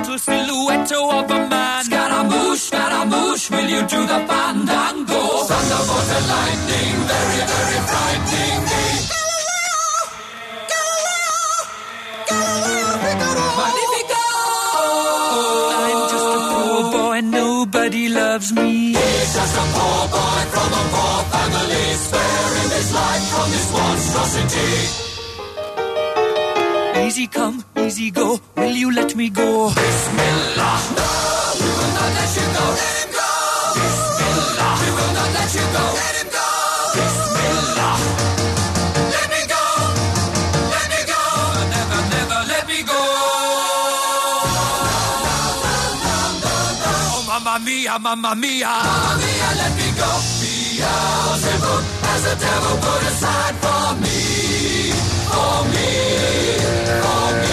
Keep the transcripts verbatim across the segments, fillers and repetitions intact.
gentle silhouette of a man. Scaramouche, Scaramouche, will you do the fandango? Thunderbolt and lightning, very, very frightening me. Magnifico! I'm just a poor boy, nobody loves me. He's just a poor boy from a poor family, sparing his life from this monstrosity. Easy come, easy go, will you let me go? Bismillah, no, we will not let you go. Let him go. Bismillah, we will not let you go. Let him go. Bismillah, let me go. Let me go. Never, never let me go. Oh, mamma mia, mamma mia, mamma mia, let me go. Beelzebub has the devil put aside for me, for me, for me.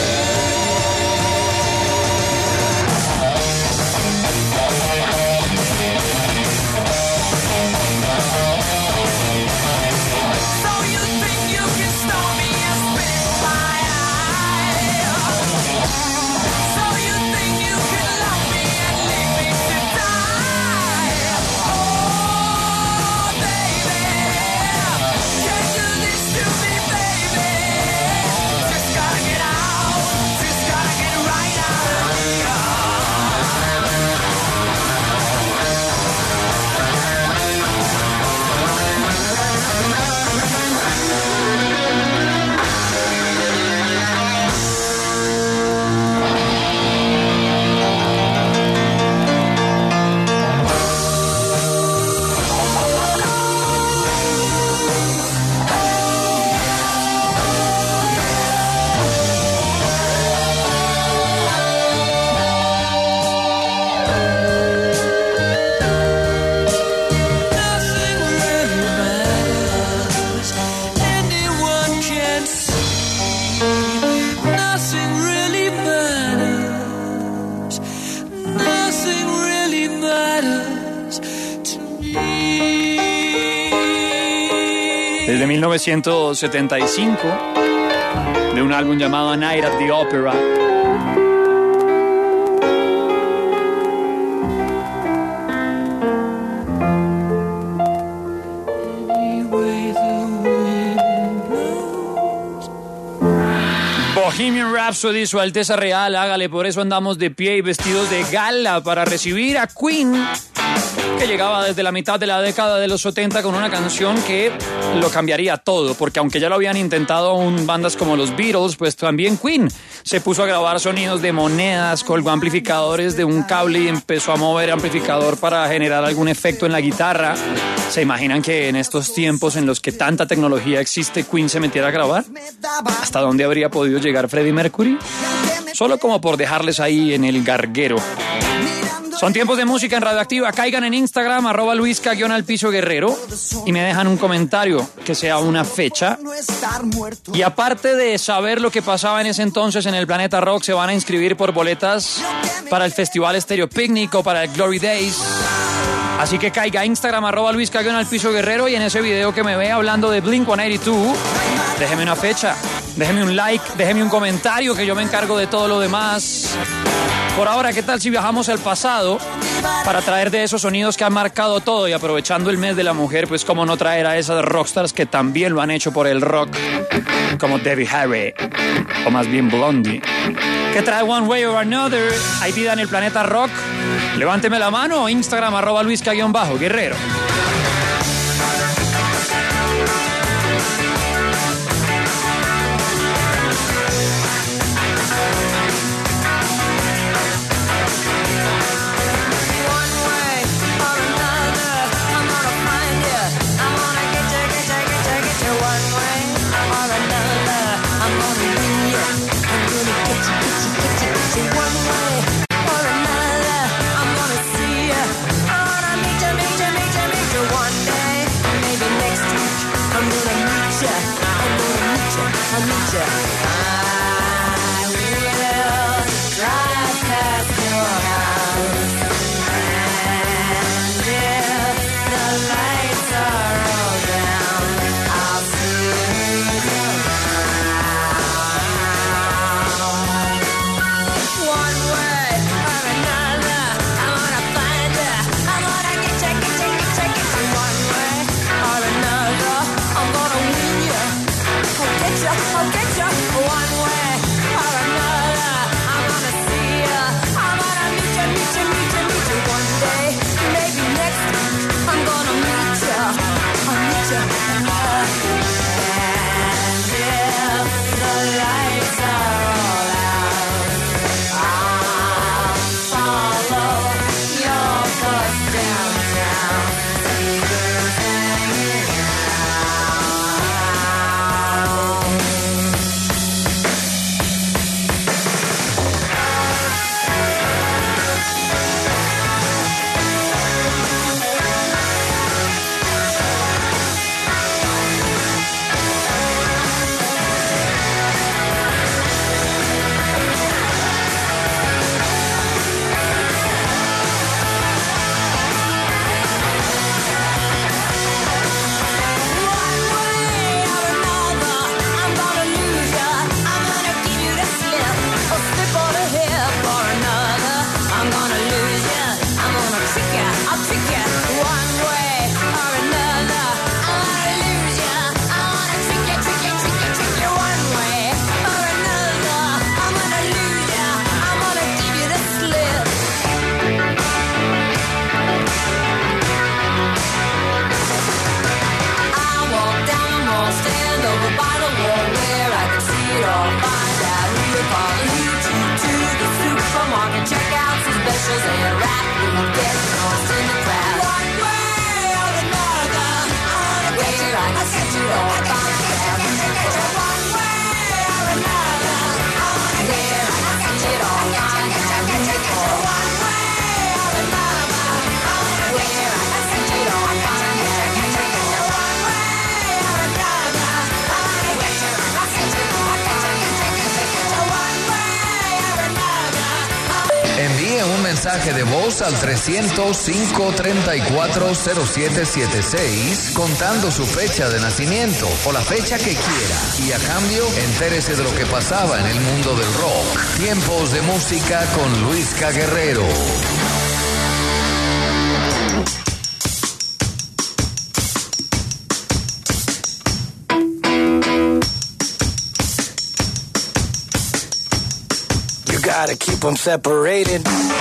Desde mil novecientos setenta y cinco, de un álbum llamado A Night at the Opera. Bohemian Rhapsody, su Alteza Real, hágale, por eso andamos de pie y vestidos de gala para recibir a Queen, que llegaba desde la mitad de la década de los setenta con una canción que lo cambiaría todo, porque aunque ya lo habían intentado aún bandas como los Beatles, pues también Queen se puso a grabar sonidos de monedas, colgó amplificadores de un cable y empezó a mover amplificador para generar algún efecto en la guitarra. ¿Se imaginan que en estos tiempos en los que tanta tecnología existe, Queen se metiera a grabar? ¿Hasta dónde habría podido llegar Freddie Mercury? Solo como por dejarles ahí en el garguero. Son tiempos de música en Radioactiva. Caigan en Instagram, arroba Luisca guión al piso guerrero, y me dejan un comentario que sea una fecha. Y aparte de saber lo que pasaba en ese entonces en el Planeta Rock, se van a inscribir por boletas para el Festival Stereo Picnic o para el Glory Days. Así que caiga a Instagram, arroba Luisca guión al piso guerrero, y en ese video que me ve hablando de Blink ciento ochenta y dos, déjeme una fecha, déjeme un like, déjeme un comentario, que yo me encargo de todo lo demás. Por ahora, ¿qué tal si viajamos al pasado para traer de esos sonidos que han marcado todo, y aprovechando el mes de la mujer, pues cómo no traer a esas rockstars que también lo han hecho por el rock, como Debbie Harry, o más bien Blondie, que trae One Way or Another? ¿Hay vida en el planeta rock? Levánteme la mano, Instagram, arroba Luisca-Guerrero. One way or another, I'm gonna see you. I wanna meet you, meet you, meet you, meet you. Envíe un mensaje de voz al trescientos, cinco treinta y cuatro, cero siete siete seis contando su fecha de nacimiento o la fecha que quiera. Y a cambio, entérese de lo que pasaba en el mundo del rock. Tiempos de música con Luisca Guerrero. You gotta keep them separated.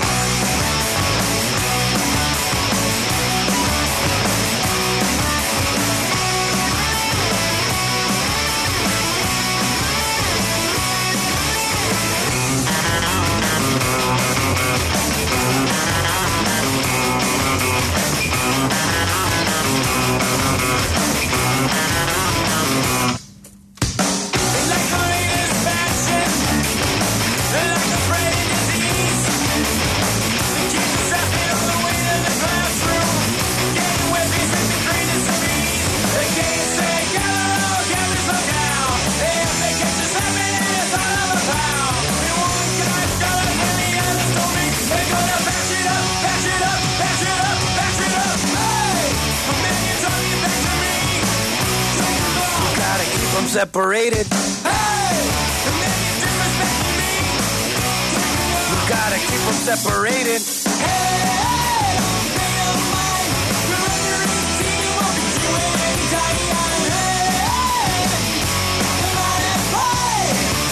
Separated. Hey! And then you disrespect me. You gotta keep them separated. Hey! Hey! They don't mind. You're under eighteen, you won't be doing any time. Hey! Hey! Come on and play.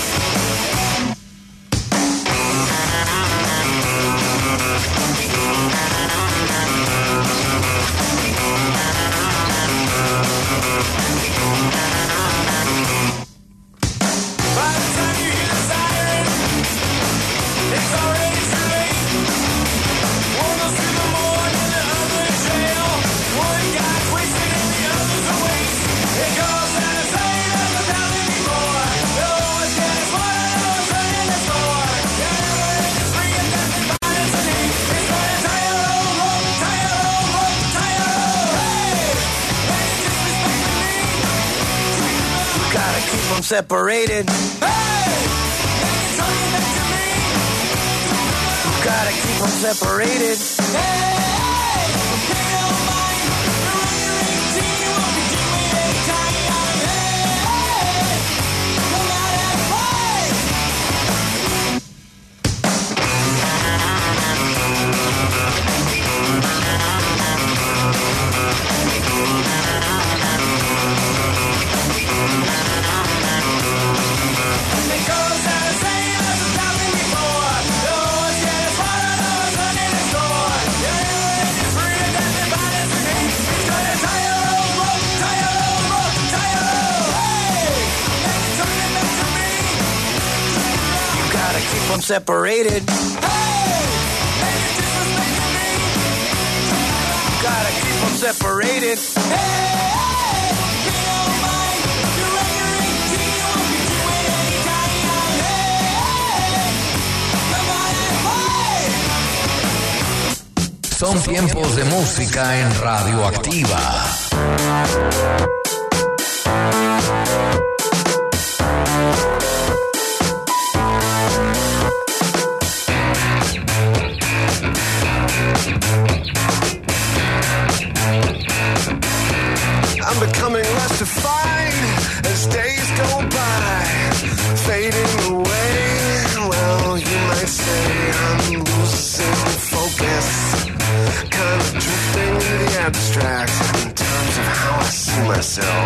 Separated. Hey! You're talking back to me. You gotta keep them separated. Hey! They don't mind. You're under eighteen, you won't be doing any time. Hey! Come out and play. I'm separated. Hey! And you disrespecting me. You gotta keep them separated. Hey! They don't mind. You're under eighteen, you won't be doing any time. Hey! Come on and play. Son tiempos de música en Radioactiva. I'm becoming less defined as days go by, fading away. Well, you might say I'm losing focus, kind of drifting into the abstract in terms of how I see myself.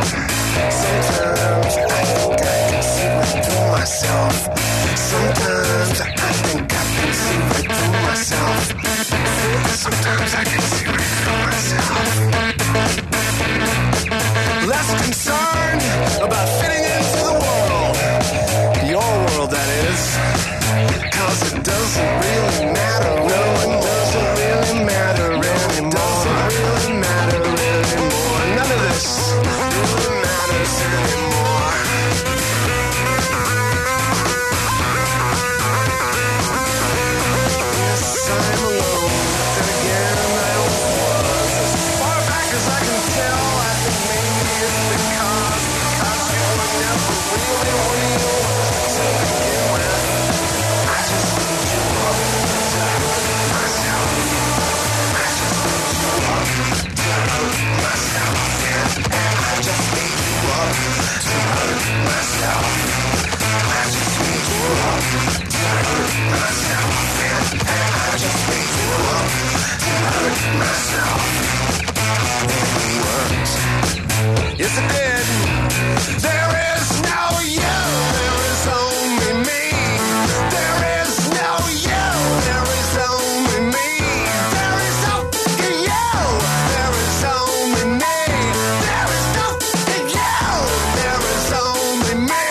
Yes, it did. There is no you, there is only me. There is no you, there is only me. There is only you, there is only me. There is only you, there is only me.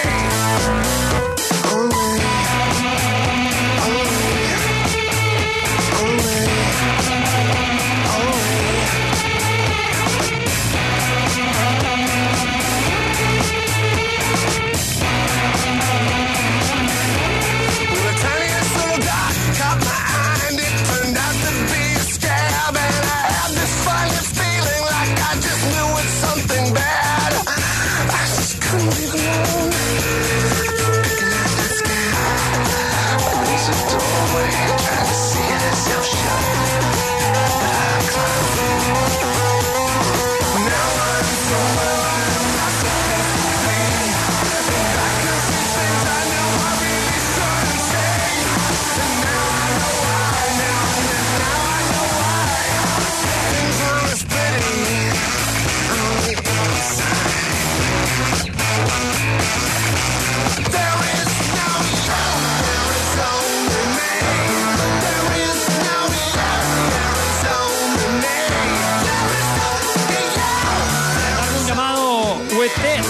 Only, only, only, only. The tiniest little dot caught my eye and it turned out to be a scab. And I had this funny feeling like I just knew it's something bad. I just couldn't leave it alone. Looking at that scab, there's a doorway, trying to see itself shut. But I climbed through. Now I'm so I'm not supposed to be. And I can see things I know I really shouldn't say. And now I know why, now, now I know why. Things aren't as pretty on the inside. There is no you, there is only me. There is no you, there is only me. There is only you, Un llamado With This.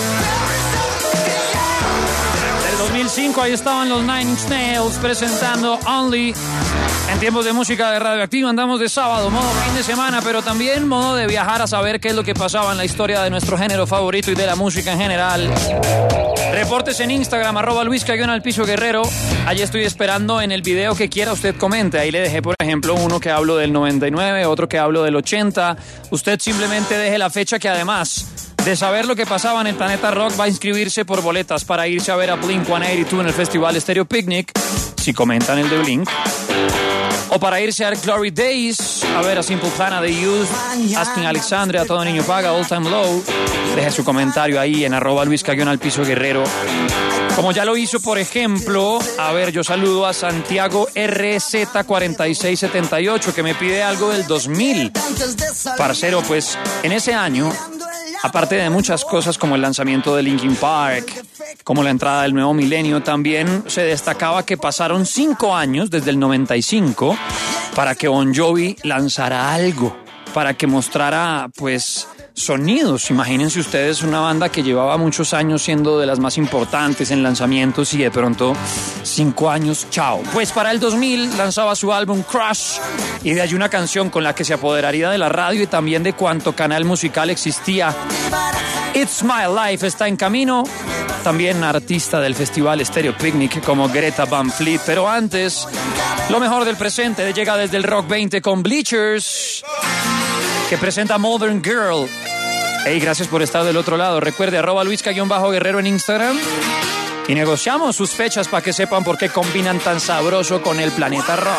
Del dos mil cinco, ahí estaban los Nine Inch Nails presentando Only. En tiempos de música de Radioactiva andamos de sábado, modo fin de semana, pero también modo de viajar a saber qué es lo que pasaba en la historia de nuestro género favorito y de la música en general. Reportes en Instagram, arroba Luis Cayón al Piso Guerrero. Allí estoy esperando en el video que quiera usted comente. Ahí le dejé, por ejemplo, uno que hablo del noventa y nueve, otro que hablo del ochenta. Usted simplemente deje la fecha, que además de saber lo que pasaba en el Planeta Rock, va a inscribirse por boletas para irse a ver a Blink ciento ochenta y dos en el Festival Stereo Picnic, si comentan el de Blink. O para irse a Glory Days, a ver a Simple Plan, a The Youth, Asking Alexandria, a Todo Niño Paga, All Time Low. Deje su comentario ahí en arroba Luis Cayón al Piso Guerrero. Como ya lo hizo, por ejemplo, a ver, yo saludo a Santiago R Z cuatro seis siete ocho, que me pide algo del dos mil. Parcero, pues en ese año, aparte de muchas cosas como el lanzamiento de Linkin Park, como la entrada del nuevo milenio, también se destacaba que pasaron cinco años desde el noventa y cinco para que Bon Jovi lanzara algo, para que mostrara, pues, sonidos. Imagínense ustedes una banda que llevaba muchos años siendo de las más importantes en lanzamientos y de pronto cinco años, chao. Pues para el dos mil lanzaba su álbum Crush y de allí una canción con la que se apoderaría de la radio y también de cuanto canal musical existía. It's My Life está en camino. También artista del Festival Stereo Picnic como Greta Van Fleet. Pero antes, lo mejor del presente llega desde el Rock veinte con Bleachers, que presenta Modern Girl. Hey, gracias por estar del otro lado. Recuerde, arroba Luis Cayón bajo Guerrero en Instagram. Y negociamos sus fechas para que sepan por qué combinan tan sabroso con el Planeta Rock.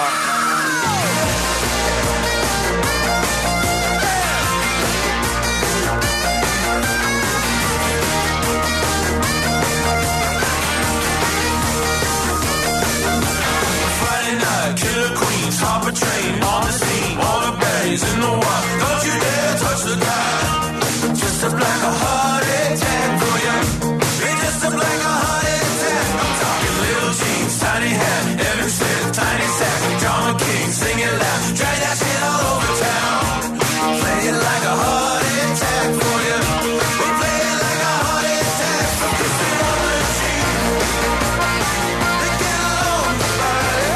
Hop a train on the scene, all the baddies in the wild. Don't you dare touch the dial. Just a black a heart attack for you. It's just a black a heart attack. I'm talking little jeans, tiny hat, every step, tiny sack. Drama King, sing it loud, drag that shit all over town. Play it like a heart attack for you. We play it like a heart attack. So kiss it on the cheek. They get along, buddy.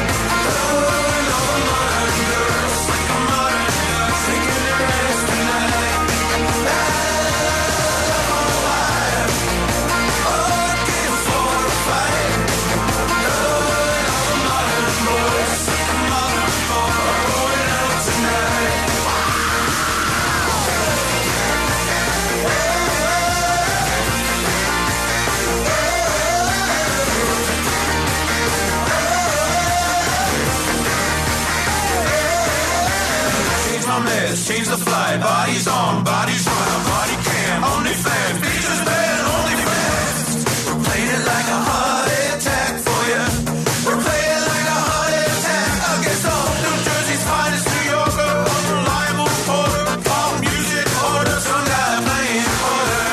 Change the flight, bodies on, bodies run, body cam, only fans, features band, only fans. We're playing it like a heart attack for you. We're playing it like a heart attack against all New Jersey's finest, New Yorker, unreliable reporter, pop music order, some guy playing quarter.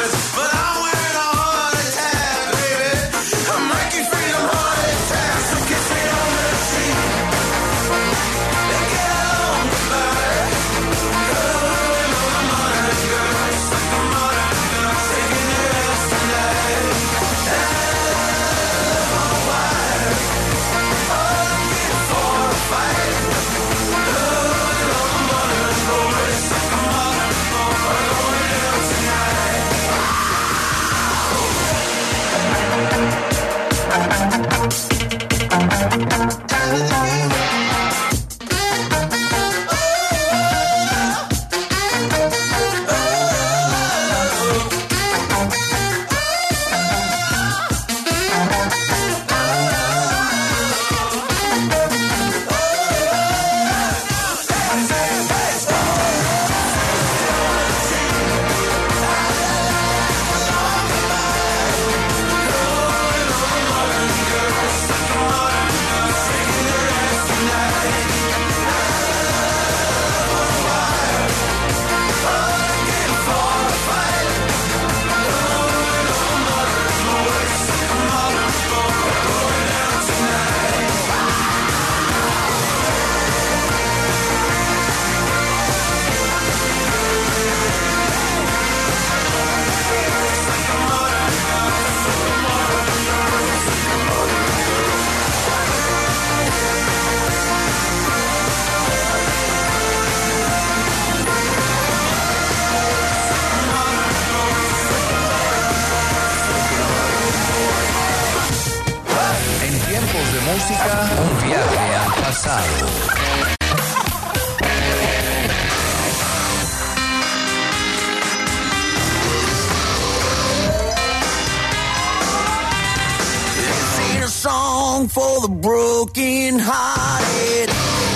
for the broken hearted.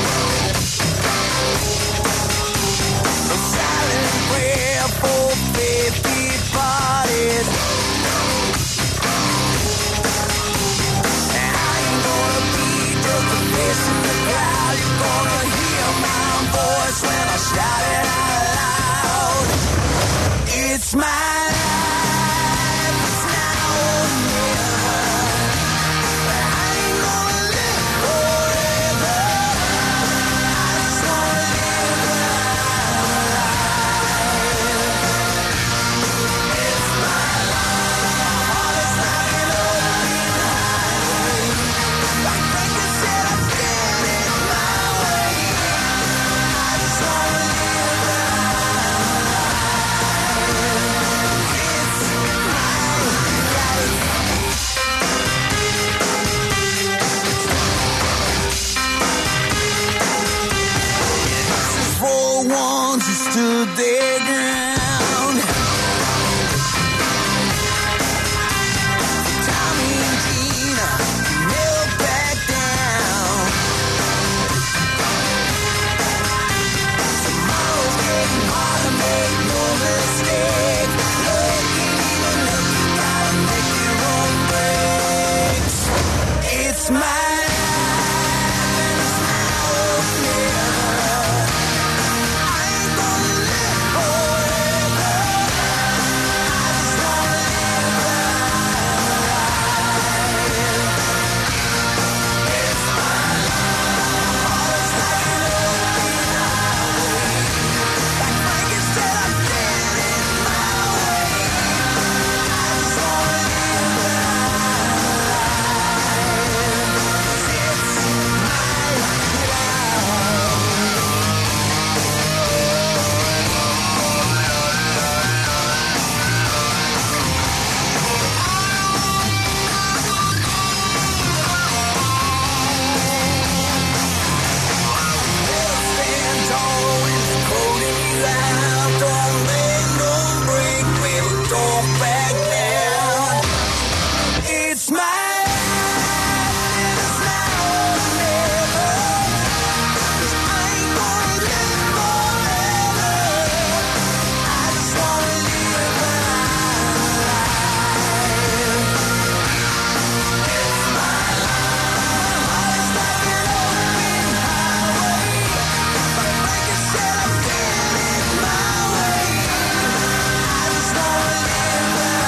A silent prayer for faith departed. And I ain't gonna be just a face in the crowd. You're gonna hear my voice when I shout it out loud. It's my life, it's now or never. I ain't gonna live forever. I just wanna live life. It's my life, my heart is like an open highway. Like Franklin said, I did it my way. I just wanna live life. It's This is for ones who stood their ground. Tommy and Gina never back down. Tomorrow's getting harder, make no mistake. Lucky, even if you gotta make your own breaks. It's my life and it's now or never. I ain't gonna live forever. I just wanna live life. It's my life. My heart is like an open highway. Like Frankie said, I did it my way. I just wanna live life. It's my stand tall when it's holding you out. Don't bend, don't break, baby, don't back down. It's my life, and it's now or never. 'Cause I ain't gonna live forever. I just wanna live life. It's my life. My heart is like an open highway. Like Frankie said, I did it my way. I just wanna live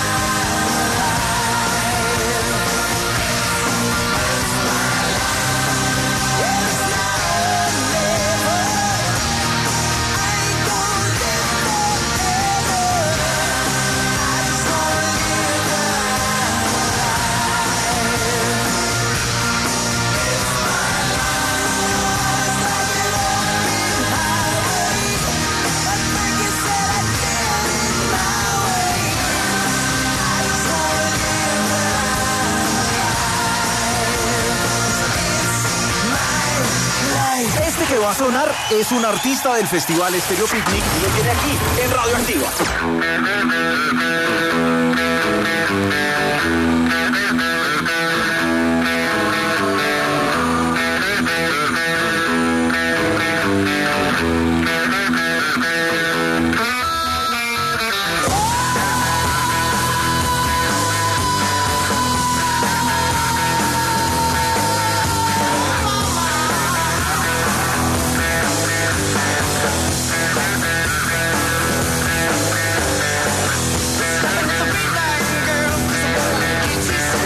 Este que va a sonar es un artista del Festival Estéreo Picnic y lo tiene aquí en Radio Activa. Girl,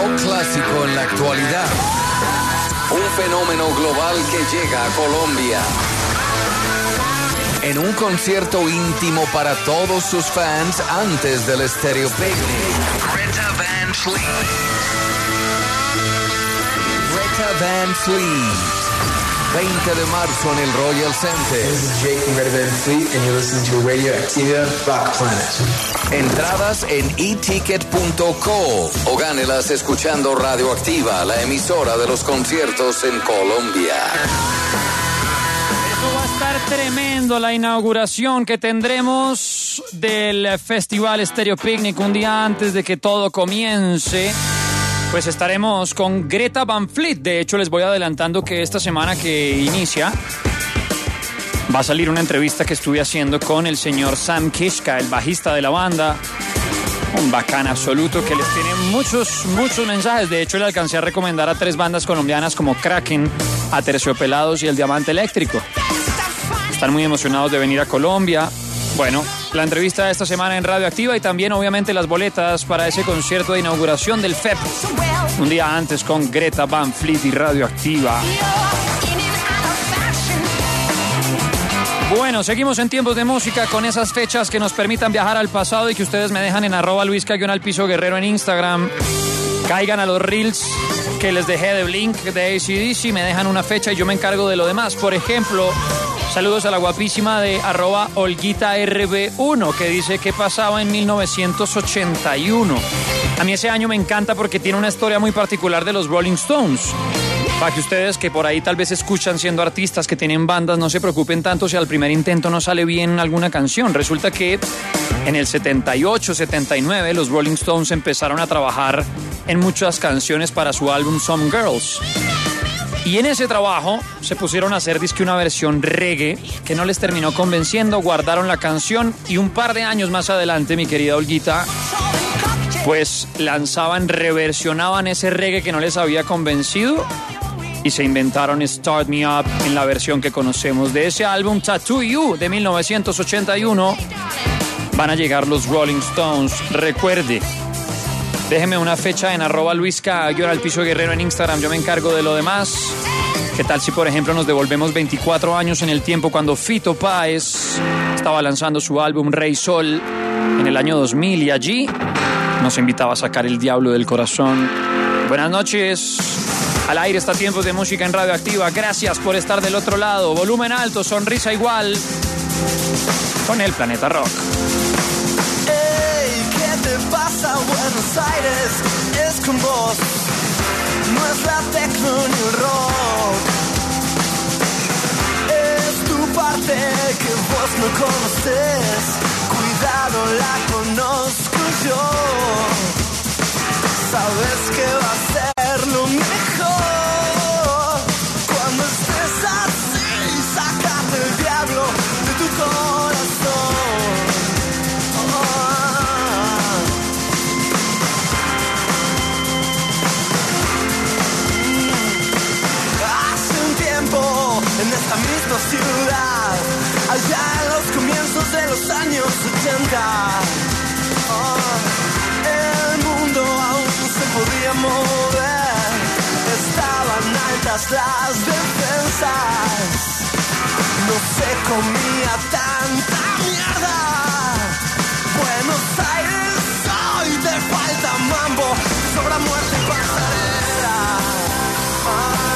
rock clásico en la actualidad. Un fenómeno global que llega a Colombia. En un concierto íntimo para todos sus fans antes del Stereo Picnic. Greta Van Fleet. Greta Van Fleet. veinte de marzo en el Royal Center. This is Jake from Greta Van Fleet and you're listening to Radioactiva Rock Planet. Entradas en e ticket punto co o gánelas escuchando Radioactiva, la emisora de los conciertos en Colombia. Eso va a estar tremendo, la inauguración que tendremos del Festival Stereo Picnic un día antes de que todo comience. Pues estaremos con Greta Van Fleet. De hecho, les voy adelantando que esta semana que inicia va a salir una entrevista que estuve haciendo con el señor Sam Kishka, el bajista de la banda. Un bacán absoluto que les tiene muchos, muchos mensajes. De hecho, le alcancé a recomendar a tres bandas colombianas como Kraken, Aterciopelados y El Diamante Eléctrico. Están muy emocionados de venir a Colombia. Bueno, la entrevista de esta semana en Radioactiva y también obviamente las boletas para ese concierto de inauguración del F E P. Un día antes con Greta Van Fleet y Radioactiva. Bueno, seguimos en tiempos de música con esas fechas que nos permitan viajar al pasado y que ustedes me dejan en arroba Luis Cayón al piso Guerrero en Instagram. Caigan a los reels que les dejé de Blink, de A C D C, me dejan una fecha y yo me encargo de lo demás. Por ejemplo, saludos a la guapísima de arroba Olguita R B uno que dice que pasaba en mil novecientos ochenta y uno. A mí ese año me encanta porque tiene una historia muy particular de los Rolling Stones. Para que ustedes que por ahí tal vez escuchan siendo artistas que tienen bandas, no se preocupen tanto si al primer intento no sale bien alguna canción. Resulta que en el setenta y ocho, setenta y nueve los Rolling Stones empezaron a trabajar en muchas canciones para su álbum Some Girls. Y en ese trabajo se pusieron a hacer dizque una versión reggae que no les terminó convenciendo, guardaron la canción y un par de años más adelante, mi querida Olguita, pues lanzaban, reversionaban ese reggae que no les había convencido y se inventaron Start Me Up en la versión que conocemos de ese álbum Tattoo You de mil novecientos ochenta y uno. Van a llegar los Rolling Stones. Recuerde, déjeme una fecha en arroba Luis Cayón al piso Guerrero en Instagram. Yo me encargo de lo demás. ¿Qué tal si, por ejemplo, nos devolvemos veinticuatro años en el tiempo cuando Fito Páez estaba lanzando su álbum Rey Sol en el año dos mil y allí nos invitaba a sacar el diablo del corazón? Buenas noches. Al aire está Tiempos de Música en Radioactiva. Gracias por estar del otro lado. Volumen alto, sonrisa igual. Con el Planeta Rock. Hey, ¿qué te pasa? Buenos Aires es con vos. No es la tecno ni el rock. Es tu parte que vos no conoces. Cuidado, la conozco yo. Sabes que va a ser lo mejor. Cuando estés así, sácate el diablo de tu corazón. Oh. Hace un tiempo, en esta misma ciudad, allá en los comienzos de los años ochenta, oh, el mundo aún se podía mover, estaban altas las defensas, no se comía tanta mierda. Buenos Aires hoy te falta mambo, sobra muerte y pasarela. Ah.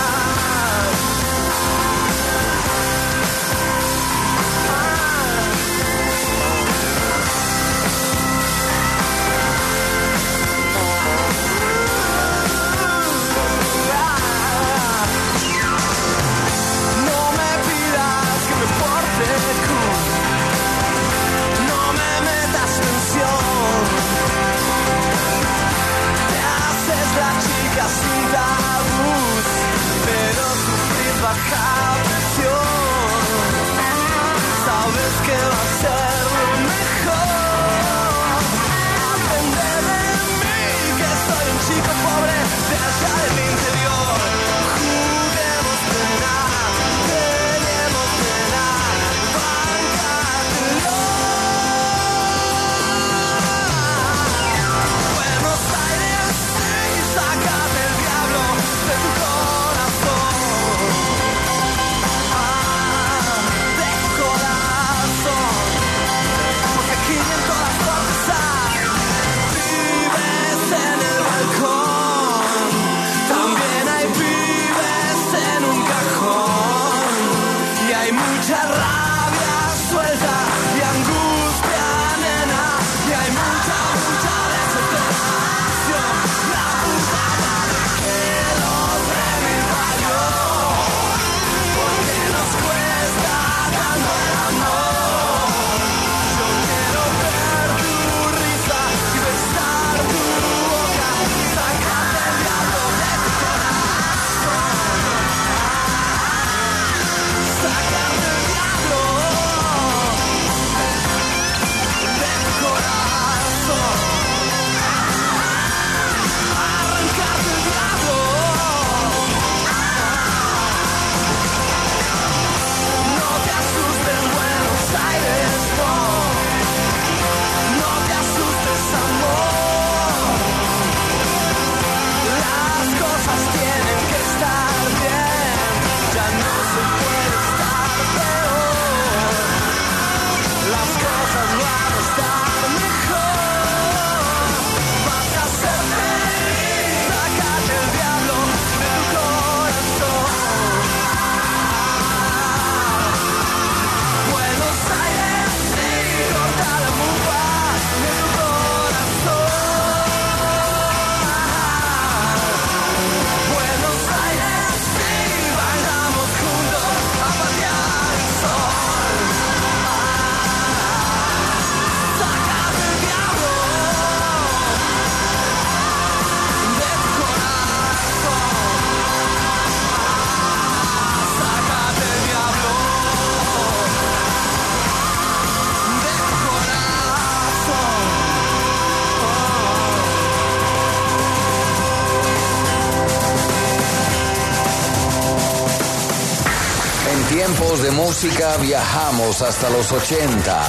tiempos de música viajamos hasta los ochenta.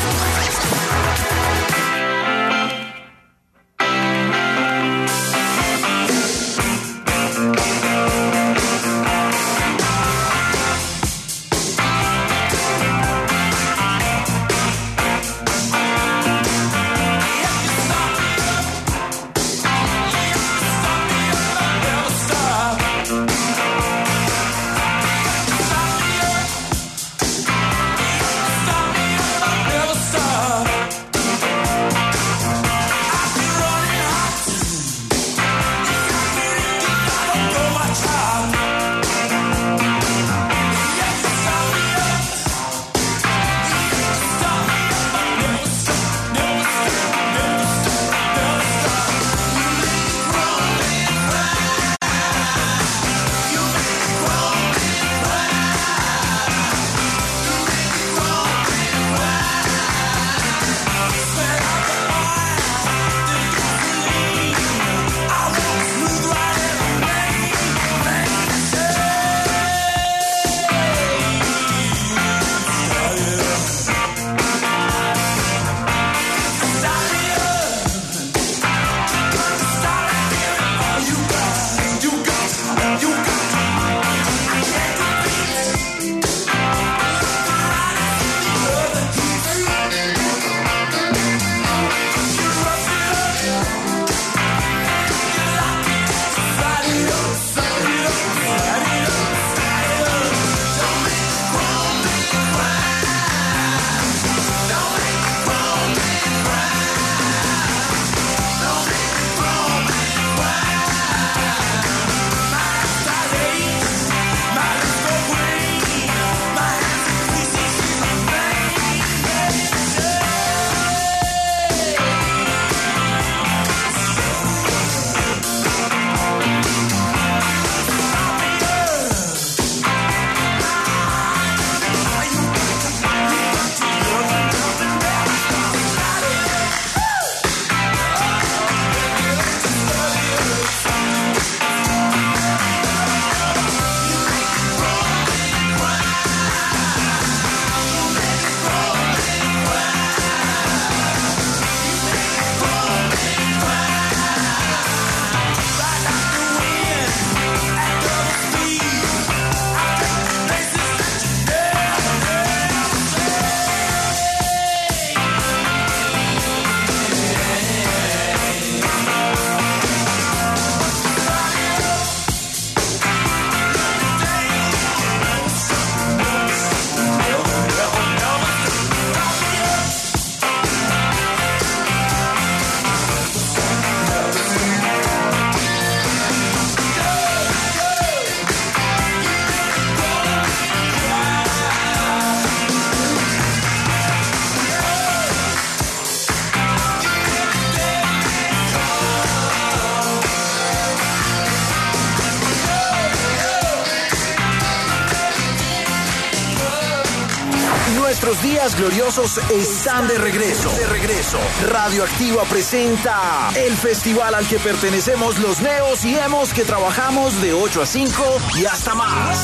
Nuestros días gloriosos están de regreso. De regreso. Radioactiva presenta el festival al que pertenecemos los neos y emos que trabajamos de ocho a cinco y hasta más.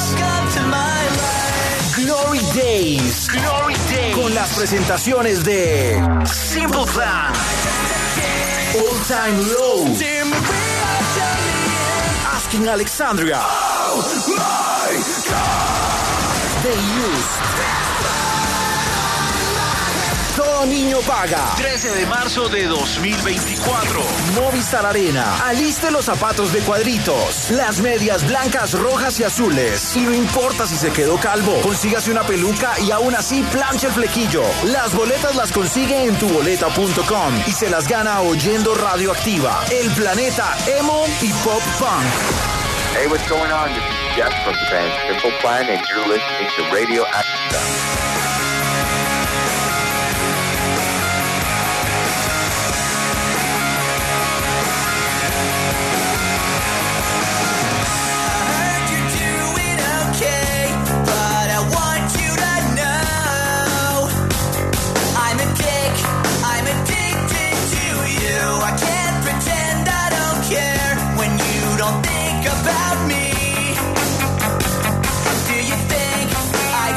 Glory Days. Glory Days. Con las presentaciones de Simple Plan, All Time Low, Asking Alexandria, oh my God. The Used. Todo niño paga. trece de marzo de dos mil veinticuatro. Movistar Arena. Aliste los zapatos de cuadritos, las medias blancas, rojas y azules. Y no importa si se quedó calvo, consígase una peluca y aún así planche el flequillo. Las boletas las consigue en tu boleta punto com y se las gana oyendo Radioactiva, el planeta emo y pop punk. Hey, what's going on? This is Jeff from the band Simple Plan and you're listening to Radioactiva. About me, do you think I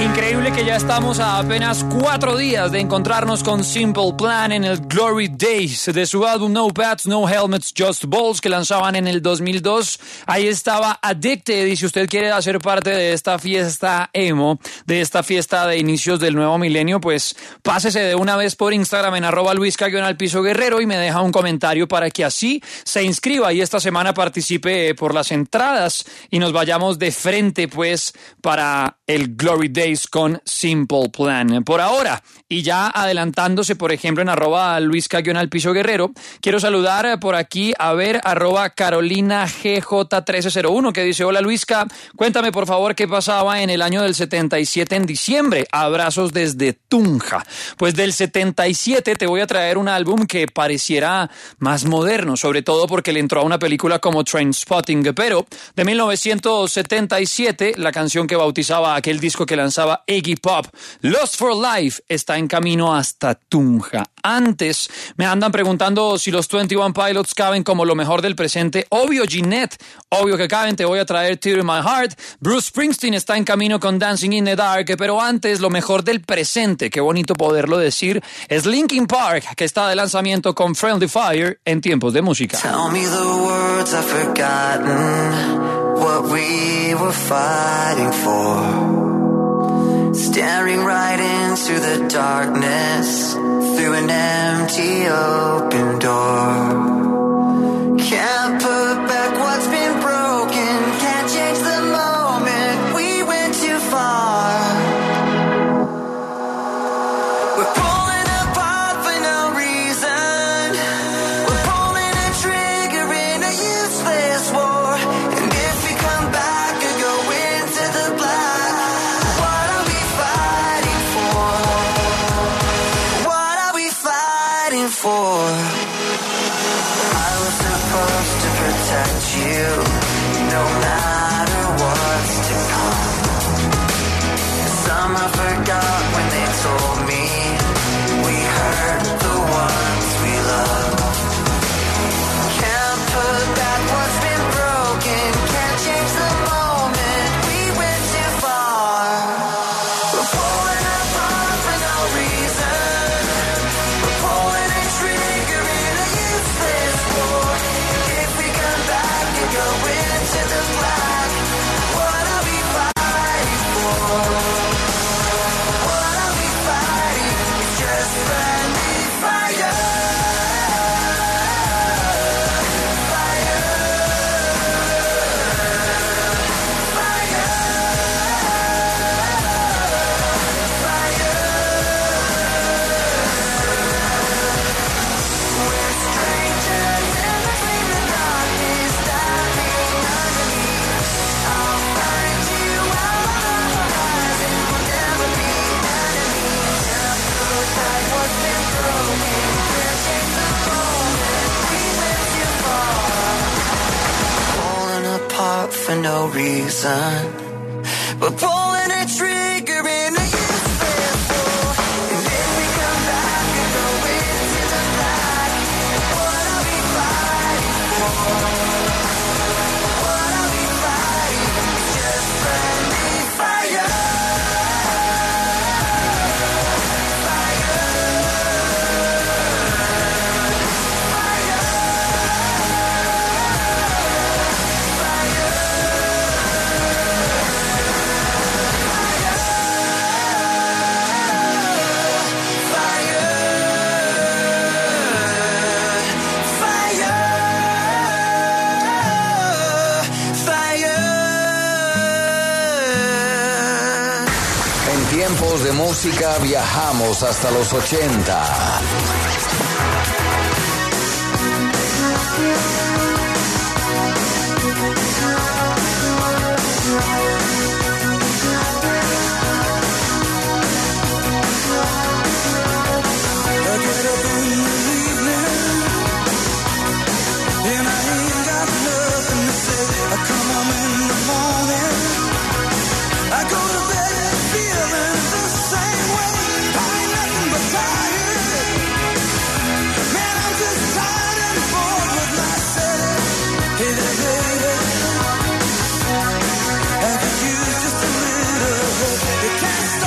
Increíble que ya estamos a apenas cuatro días de encontrarnos con Simple Plan en el Glory Days de su álbum No Pads, No Helmets, Just Balls, que lanzaban en el dos mil dos. Ahí estaba Addicted, y si usted quiere hacer parte de esta fiesta emo, de esta fiesta de inicios del nuevo milenio, pues pásese de una vez por Instagram en arroba luisca-piso guerrero y me deja un comentario para que así se inscriba y esta semana participe por las entradas y nos vayamos de frente pues para el Glory Days con Simple Plan. Por ahora, y ya adelantándose, por ejemplo, en arroba luisca-piso guerrero, quiero saludar por aquí a ver arroba Carolina G J trece cero uno, que dice: hola Luisca, cuéntame por favor qué pasaba en el año del setenta y siete en diciembre. Abrazos desde Tunja. Pues del setenta y siete te voy a traer un álbum que pareciera más moderno, sobre todo porque le entró a una película como Trainspotting, pero de mil novecientos setenta y siete, la canción que bautizaba aquel disco que lanzaba Iggy Pop, Lost for Life, está en camino hasta Tunja. Antes me andan preguntando si los veintiuno Pilots caben como lo mejor del presente. Obvio, Ginette, obvio que caben. Te voy a traer Tear in My Heart. Bruce Springsteen está en camino con Dancing in the Dark, pero antes lo mejor del presente, qué bonito poderlo decir, es Linkin Park, que está de lanzamiento con Friendly Fire en Tiempos de Música. Tell me the words I've forgotten, what we were fighting for. Staring right into the darkness, through an empty open door. Can't put back what's been broken, can't change the moment, we went too far. We're pulling apart for no reason, we're pulling a trigger in a useless war. And if we come back and go into the black, what are we fighting for? What are we fighting for? I was supposed to protect you, no matter what's to come. Some I forgot when they told me we hurt the ones we love. Can't put back what's been broken, can't change the moment, we went too far. We're pulling apart for no reason, we're pulling a trigger in a useless war. If we come back and go into the black, what are we fighting for? What are we fighting? It's just friendly fire. Fire. Fire. We're strangers in between the darkness, stabbing underneath. I'll find you out on the horizon, we'll never be enemies. Can't put back what's been broken, can't change the moment, we went too far. Pulling apart for no reason, we're pulling a trigger in a useless war. And if we come back and go into the black, what are we fighting for? What are we fighting? It's just friendly fire. Fire. Fire. En tiempos de música viajamos hasta los ochenta. You can't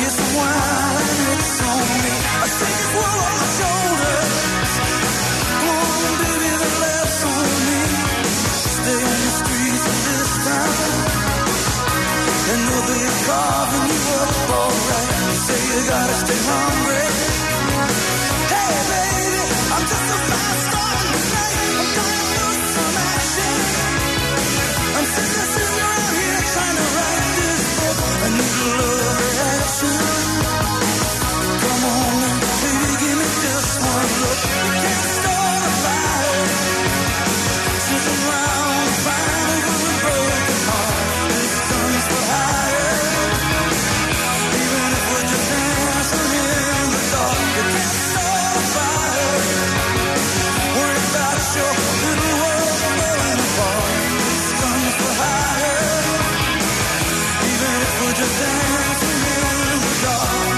kiss of wine, it's on me. I take this world on my shoulders. Come on, baby, the laughs on me. Stay on the streets of this town, and they'll be carving you up alright. You say you gotta stay hungry. Hey, baby, I'm just a fast star in the night. I'm gonna put some action. I'm sick of sitting around here trying to write this book. I need a love reaction. Come on, baby, give me just one look. You can't start a fire. Sit around and find over a broken heart. This sun's for higher. Even if we're just dancing in the dark, you can't start a fire. Worry about your little world falling apart. This sun's for higher. Even if we're just dancing in the dark.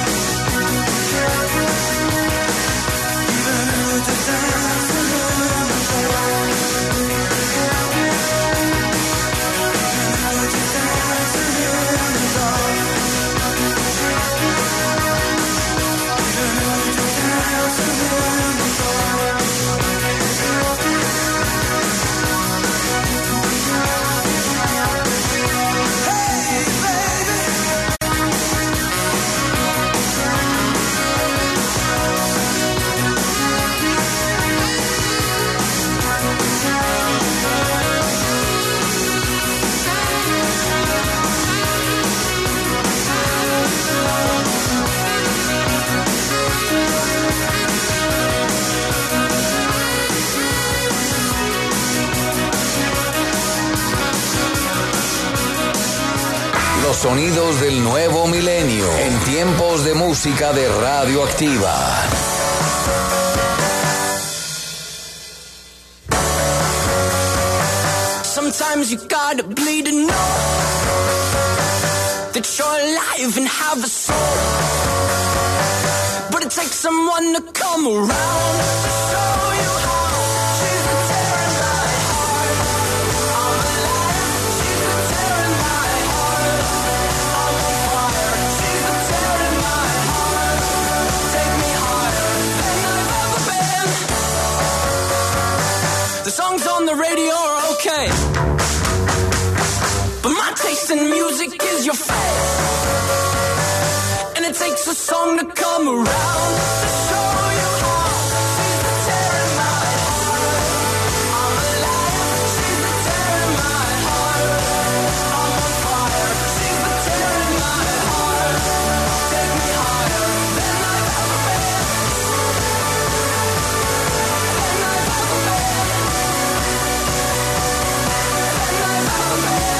Even if we're just dancing in the dark. Los sonidos del nuevo milenio en tiempos de música de Radioactiva. Sometimes you gotta bleed to know that you're alive and have a soul. But it takes someone to come around to show you how. She's the tear in my heart. I'm alive. She's the tear in my heart. I'm on fire. She's the tear in my heart. Take me higher than I've ever been. The songs on the radio are okay, but my taste in music is your face. And it takes a song to come around to show you how. She's the tear in my heart. I'm alive. She's the tear in my heart. I'm on fire. She's the tear in my heart. Take me higher than I've ever been. Than I've ever been. Than I've ever been.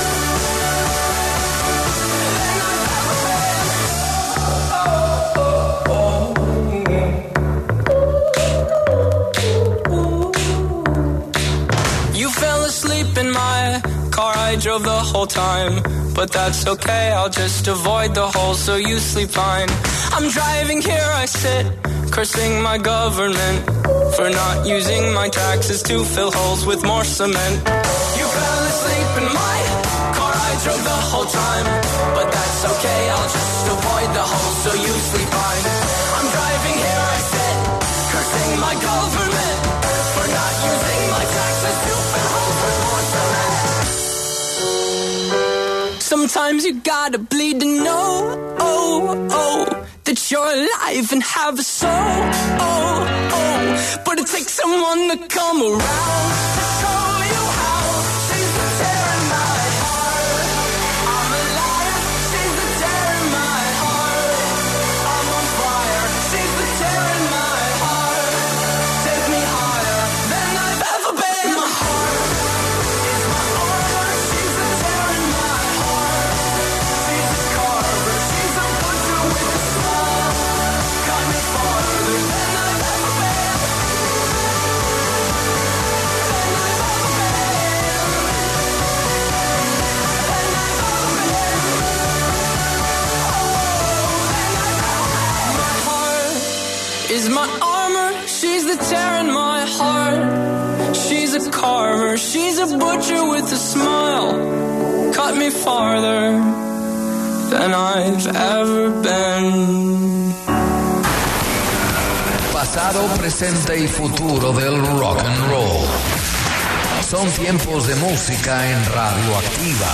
In my car I drove the whole time, but that's okay, I'll just avoid the hole so you sleep fine. I'm driving, here I sit, cursing my government for not using my taxes to fill holes with more cement. You fell asleep in my car I drove the whole time, but that's okay, I'll just avoid the hole so you sleep fine. I'm driving, here I sit, cursing my government for not using my taxes to fill holes with more cement. Sometimes you gotta bleed to know, oh, oh, that you're alive and have a soul, oh, oh. But it takes someone to come around to show you how. She's the tear in my heart. I'm alive. She's the tear in my heart. I'm on fire. She's the tear in my heart. Take me higher than I've ever been. My heart is my armor. She's the tear in my heart. She's a carver. She's a butcher with a smile. Got me farther than I've ever been. Than I've ever been. Than I've ever been. Oh, than I've ever been. My heart is my armor. She's the tear in my heart. She's a carver. She's a butcher with a smile. Cut me farther than I've ever been. Pasado, presente y futuro del rock and roll. Son tiempos de música en Radioactiva.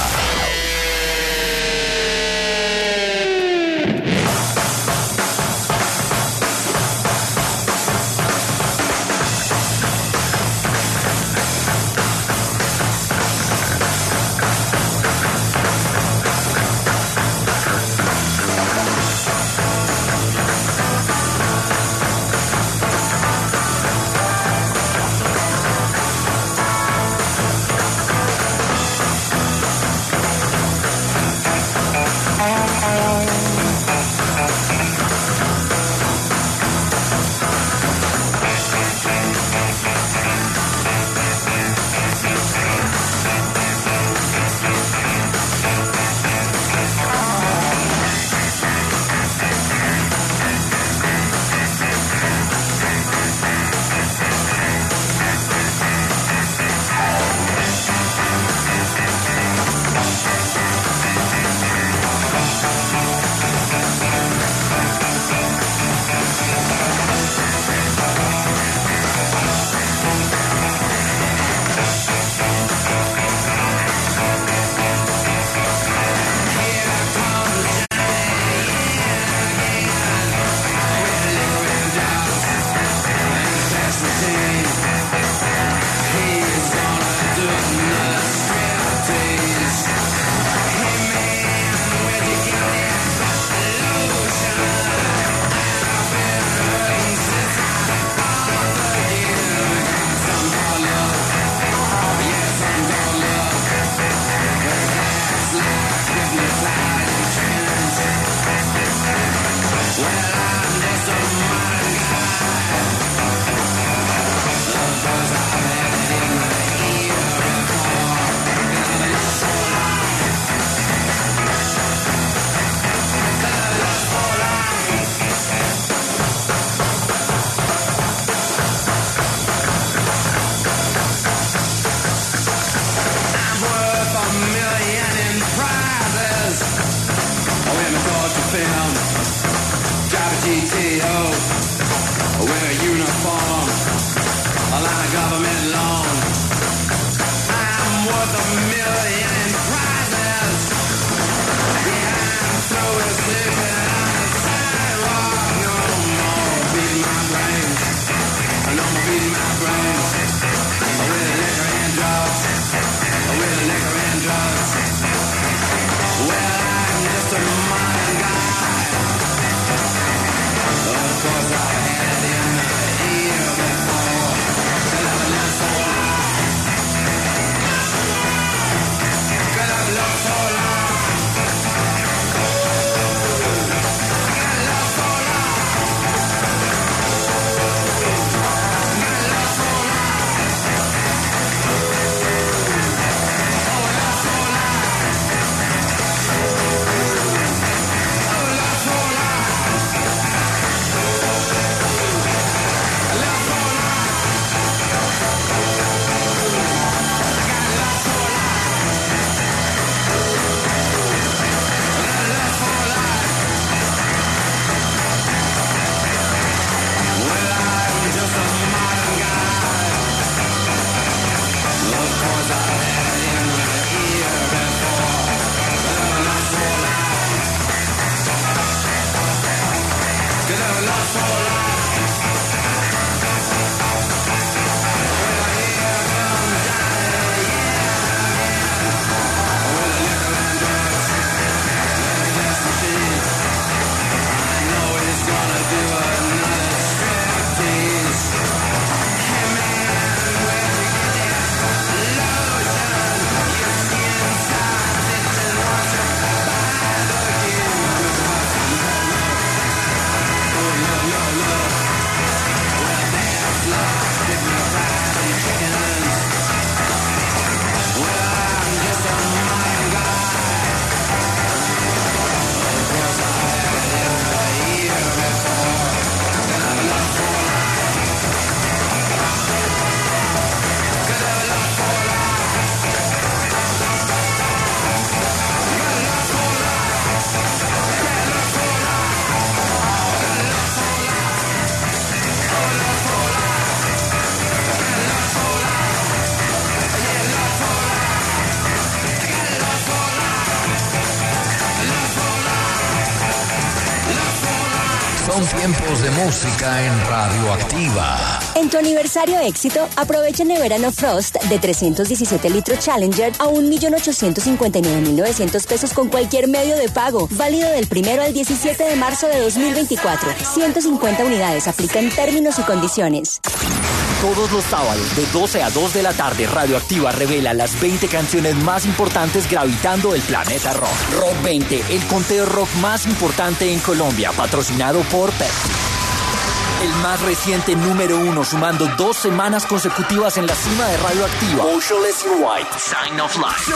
Son tiempos de música en Radioactiva. En tu aniversario éxito, aprovecha nevera No Frost de trescientos diecisiete litros Challenger a un millón ochocientos cincuenta y nueve mil novecientos pesos con cualquier medio de pago. Válido del primero al diecisiete de marzo de dos mil veinticuatro. ciento cincuenta unidades. Aplica en términos y condiciones. Todos los sábados de doce a dos de la tarde, Radioactiva revela las veinte canciones más importantes gravitando el planeta rock. Rock veinte, el conteo rock más importante en Colombia, patrocinado por Pepsi. El más reciente número uno, sumando dos semanas consecutivas en la cima de Radioactiva. Motionless in White, Sign of Life.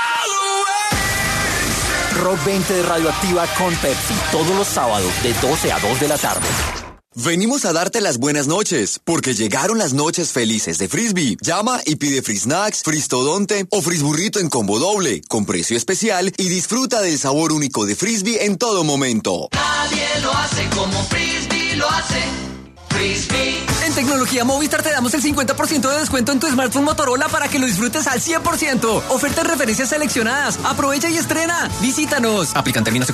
Rock veinte de Radioactiva con Pepsi, todos los sábados de doce a dos de la tarde. Venimos a darte las buenas noches, porque llegaron las noches felices de Frisbee. Llama y pide Free Snacks, Fristodonte o Frisburrito en combo doble, con precio especial y disfruta del sabor único de Frisbee en todo momento. Nadie lo hace como Frisbee lo hace. Frisbee. En Tecnología Movistar te damos el cincuenta por ciento de descuento en tu smartphone Motorola para que lo disfrutes al cien por ciento. Ofertas referencias seleccionadas. Aprovecha y estrena. Visítanos. Aplican términos y